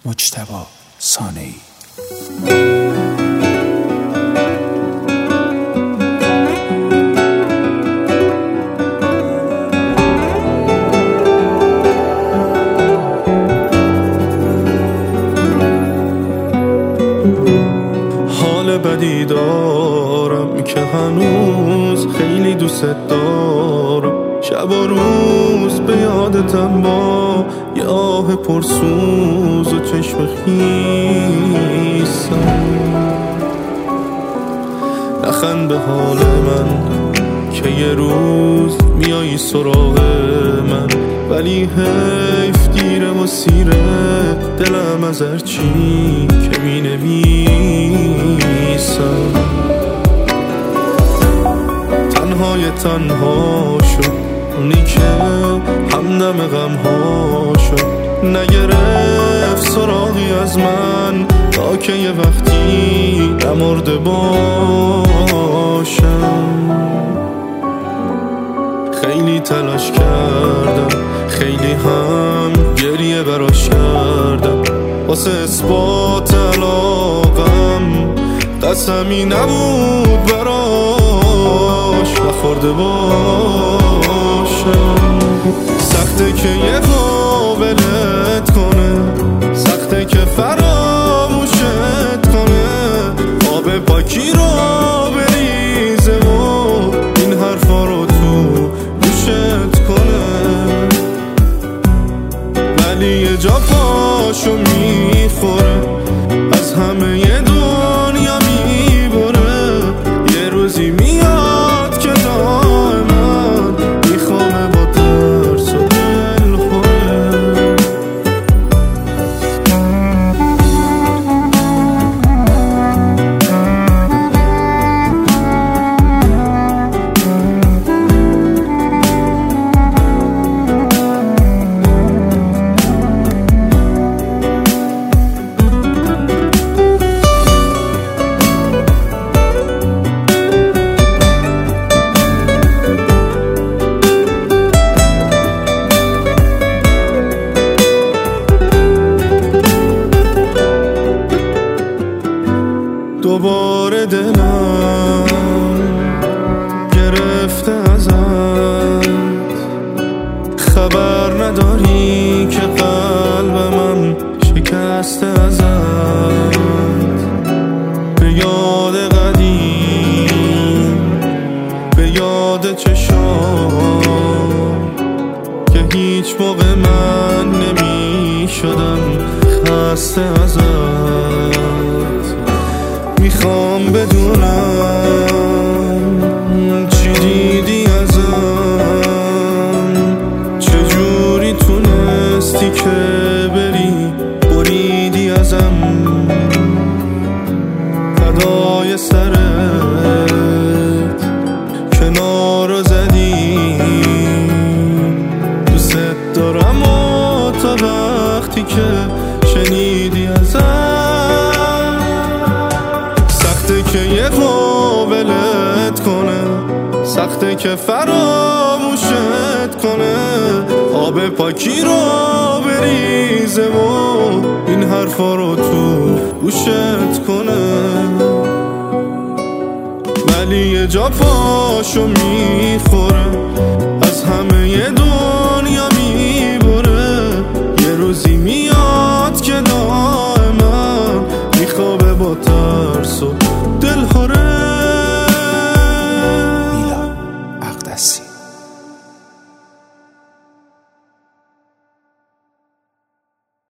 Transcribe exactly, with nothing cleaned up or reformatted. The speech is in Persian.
مجتبی صانعی. حال بدی دارم که هنوز خیلی دوست دارم، شب و روز به یادتم با یه آه پرسوز و چشم خیسم. نخند به حال من که یه روز میایی سراغ من، ولی حیف دیره و سیره دلم از هرچی که می نویسم. تنهای تنها شد اونی که همدم غم ها شد، نگرفت سراغی از من تا که یه وقتی نمرده باشم. خیلی تلاش کردم، خیلی هم گریه براش کردم، واسه اثبات علاقم قسمی نبود براش نخورده باشم. سخته که یه قابلت کنه، سخته که فراموشت کنه، آب پاکی رو بریزه و این حرفا رو تو گوشت کنه، ولی یه جا پاشو میخوره، از همه یه دنیا میبره. یه روزی میاد که دائما میخوامه با ترس و دل خوره. دوباره دلم گرفته ازت، خبر نداری که قلبم شکسته ازت. به یاد قدیم، به یاد چشام که هیچ موقع من نمی شدم خسته ازت. میخوام بدونم چی دیدی ازم، چجوری تونستی که بری بریدی ازم. فدای سرت کنارو زدی، دوست دارم و تا وقتی که شنیدی ازم. سخته که یه قابلت کنه، سخته که فراموشت کنه، آب پاکی رو بریزه و این حرفا رو تو گوشت کنه، ولی یه جا پاشو میخوره، از همه یه دو